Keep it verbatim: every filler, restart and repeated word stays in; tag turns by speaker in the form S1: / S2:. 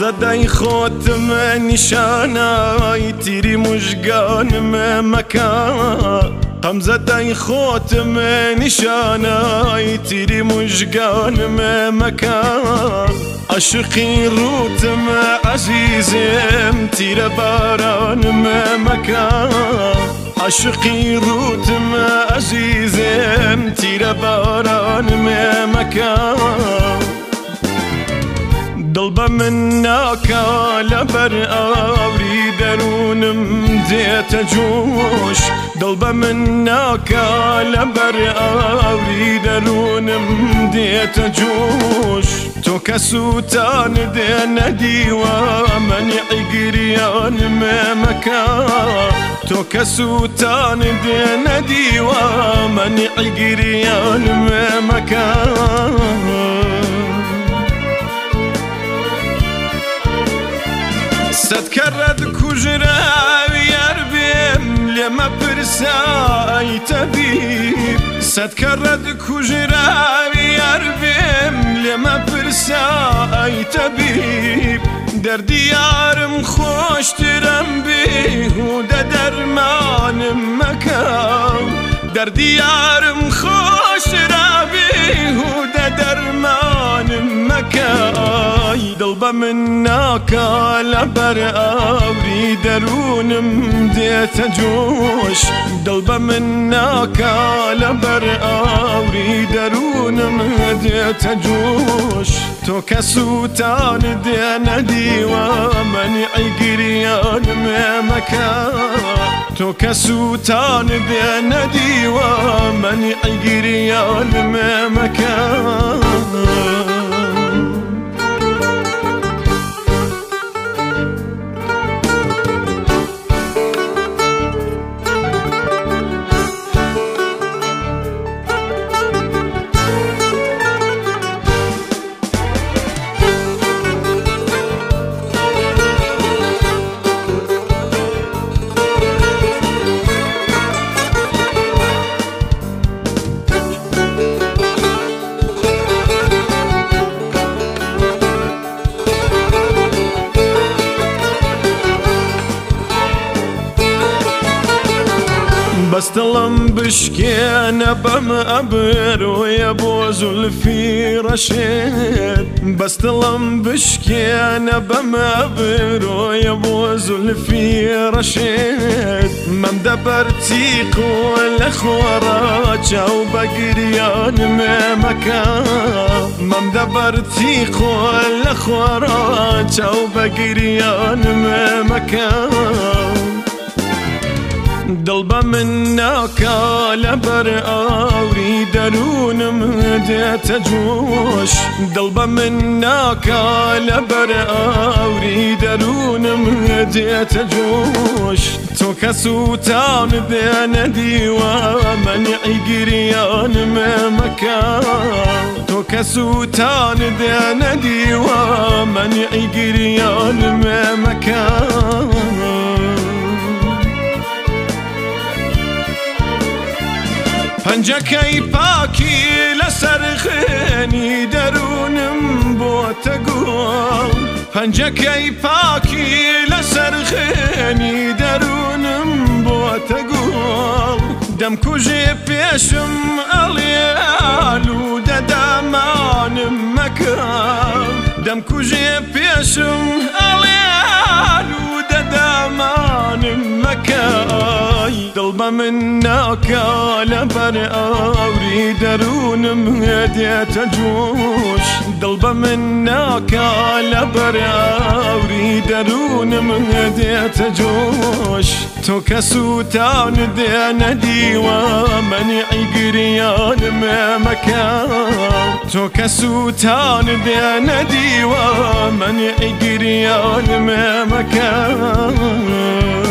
S1: زدای خۆتم نیشانای تیری مژگانم مەکە قەم زەدای خۆتم نیشانای تیری مژگانم مەکە عاشقی ڕوتم عەزیزم تیرە بارانم مەکە عاشقی ڕوتم عەزیزم تیرە بارانم مەکە دڵ بە من ناکا لەبەر ئاوری دەروونم دێتە جۆش دڵ بە من ناکا لەبەر ئاوری دەروونم دێتە جۆش تۆ کە سووتان دێنە دیوە مەنیعی گریانم مەکە تۆ کە سووتان دێنە دیوە مەنیعی گریانم مەکە سەد کەڕەت کوژراوی یار بێم لێمە پرسا ئەی تەبیب سەد کەڕەت کوژراوی یار بێم لێمە پرسا ئەی تەبیب دەردی یارم خۆشترم بێهودە دەرمانم مەکە دەردی یارم خۆشترا بێهودە دەرمانم مەکە دڵ بە من ناکا لەبەر ئاوری دەروونم دێتە جۆش دڵ بە من ناکا لەبەر ئاوری دەروونم دێتە جۆش تۆ کە سووتان دێنە دیوە مەنیعی گریانم مەکە تۆ کە سووتان دێنە دیوە مەنیعی گریانم مەکە بەستڵم بشکێنە بەم ئەبرۆیە بۆ زولفی ڕەشێت بەستڵم بشکێنە بەم ئەبرۆیە بۆ زولفی ڕەشێت مەم دەبەرتیق لە خۆڕا چاو بە گریانم مەکە مەم دەبەرتیق لە خۆڕا چاو بە گریانم مەکە دڵ بە من ناکا لەبەر ئاوری دەروونم دێتە جۆش دڵ بە من ناکا لەبەر ئاوری دەروونم دێتە جۆش تۆ کە سووتان دێنە دیوە مەنیعی گریانم مەکە تۆ کە سووتان دێنە دیوە مەنیعی گریانم مەکە پەنجەکەی پاکی لەسەر خوێنی دەروونم بۆتە گوڵ پەنجەکەی پاکی لەسەر خوێنی دەروونم بۆتە گوڵ دەمکوژێ پێشم ئەڵێ ئالوودە دامانم مەکە دەمکوژێ پێشم ئەڵێ ئالوودە دامانم مەکە دڵ بە من ناکا لەبەر ئاوری دەروونم دێتە جۆش دڵ بە من ناکا لەبەر ئاوری دەروونم دێتە جۆش تۆ کە سووتان دێنە دیوە مەنیعی گریانم مەکە تۆ کە سووتان دێنە دیوە مەنیعی گریانم مەکە